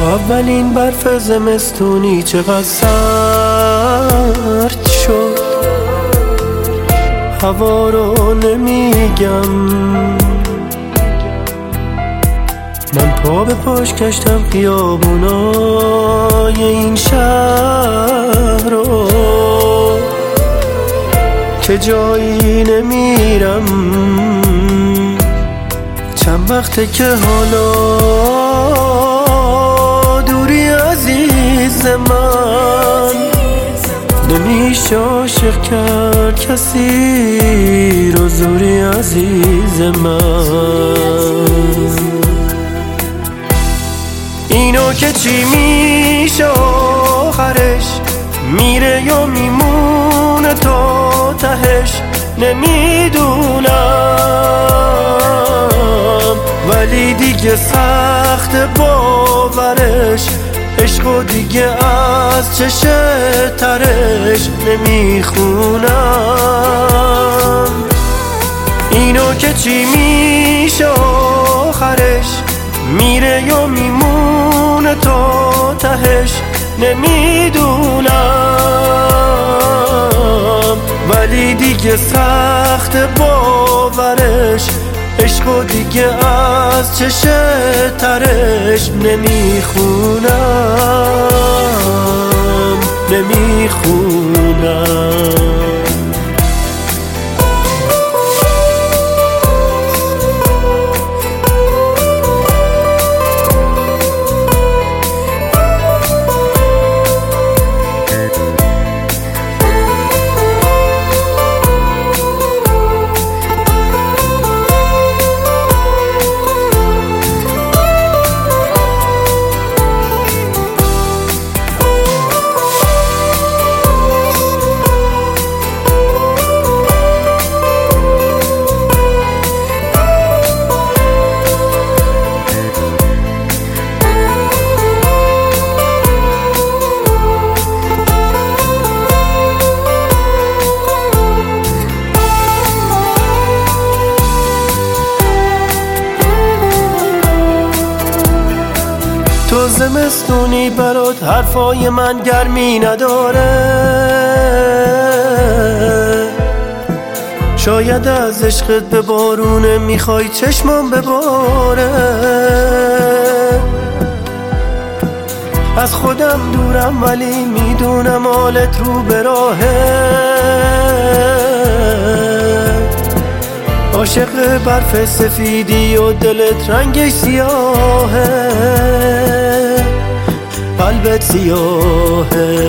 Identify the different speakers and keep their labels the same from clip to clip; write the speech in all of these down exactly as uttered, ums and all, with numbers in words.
Speaker 1: اولین برف زمستونی چقدر سرد شد، هوا رو نمیگم، من پا به پاش کشتم خیابونای این شهر رو که جایی نمیرم. چند وقته که حالا دوری عزیز من، نمیشه عاشق کرد کسی رو زوری عزیز من. اینو که چی میشه آخرش، میره یا میمونه تا تهش نمیدونم، ولی دیگه سخت باورش، عشقو دیگه از چشه ترش نمیخونم. اینو که چی میشه آخرش، میره یا میمونه تا تهش نمیدونم، ولی دیگه سخت باورش، عشقو دیگه از چشه ترش نمیخونم نمیخونم. تو زمستونی برات حرفای من گرمی نداره، شاید از عشقت به بارونه میخوای چشمام بباره. از خودم دورم ولی میدونم حالت رو به راهه، عاشق برف سفیدی و دلت رنگش سیاهه، قلبت سیاهه.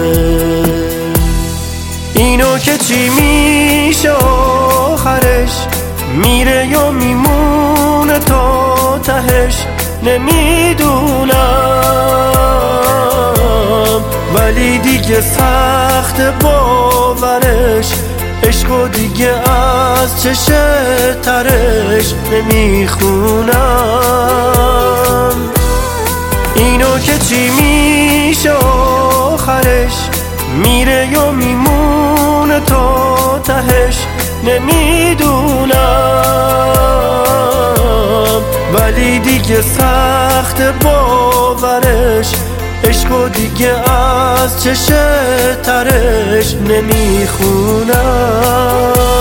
Speaker 1: اینو که چی میشه آخرش، میره یا میمونه تا تهش نمیدونم، ولی دیگه سخت باورش، عشقو دیگه از چشه ترش نمیخونم. اینو که چی میشه آخرش، میره یا میمونه تا تهش نمیدونم، ولی دیگه سخت باورش، عشقو دیگه از چشه ترش نمیخونم.